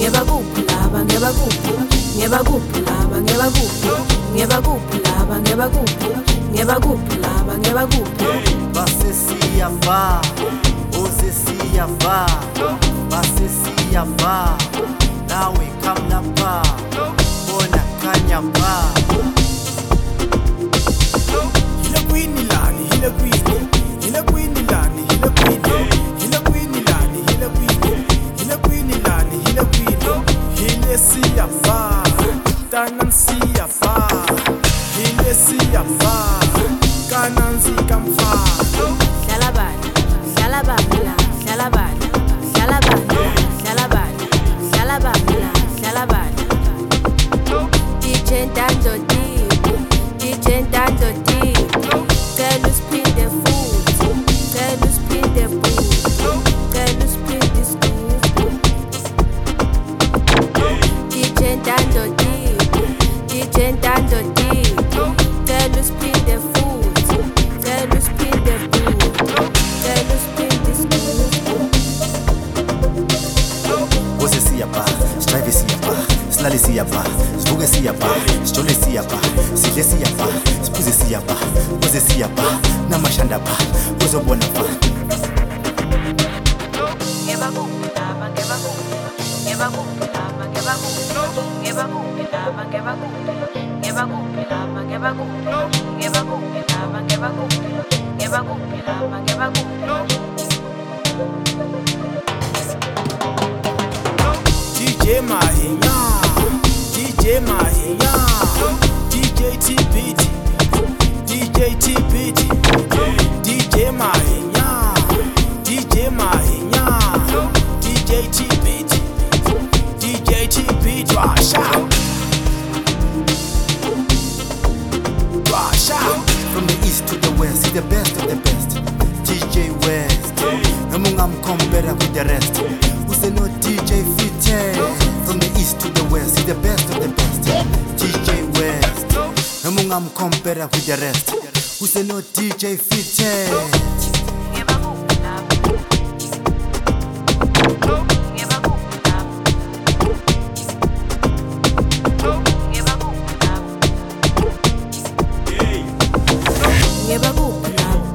ngebakuphi laba ngebakuphi ngebakuphi laba ngebakuphi ngebakuphi laba ngebakuphi ngebakuphi laba ngebakuphi basesiyava osesiyava basesiyava nawe kamlapha bona kanyapha hile kwini lani hile kwini hile kwini lani hile kwini hile kwini lani hile kwini hile kwini lani hile kwini hile siyava tanan siyava hile siyava kananzi kamfa hlala bani hlala bani la hlala bani hlala bani hlala bani hlala bani la hlala bani DJ Ntanzo Deep DJ Ntanzo Deep cela usiphinde futhi cela usiphinde futhi cela usiphinde isigubu DJ Ntanzo Deep DJ Ntanzo Deep cela usiphinde futhi cela usiphinde futhi cela usiphinde isigubu osesiyava strive siyava silale siyava sivuke siyava sijole siyava sidle siyava siphuze siyava kuze siyava namashanda pha uzobona pha ngebakuphi laba ngebakuphi ngebakuphi laba ngebakuphi ngebakuphi laba ngebakuphi ngebakuphi laba ngebakuphi ngebakuphi laba ngebakuphi ngebakuphi laba ngebakuphi DJ Mahinya DJ Mahinya DJ TBT DJ TBT DJ Mahinya DJ Mahinya DJ TBT DJ TBT Rasha from the east to the west he's the best of the best DJ West noma ungamcompare with the rest use no DJ Fite from the east to the west he's the best of the best DJ West noma ungamcompare with the rest use no DJ Fite ngebakuphi laba ngebakuphi laba ngebakuphi laba ngebakuphi laba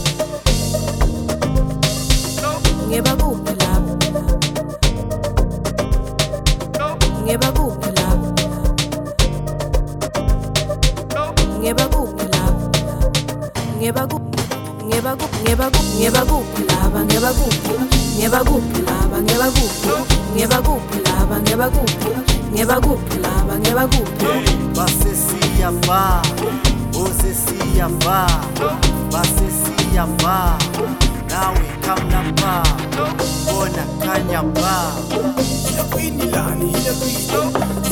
ngebakuphi laba ngebakuphi laba ngebakuphi laba ngebakuphi ngebakuphi laba ngebakuphi ngebakuphi laba ngebakuphi ngebakuphi laba ngebakuphi ngebakuphi laba ngebakuphi basesiyava osesiyava basesiyava nawe kamlapha bona kanyapha hile kwini lani hile kwini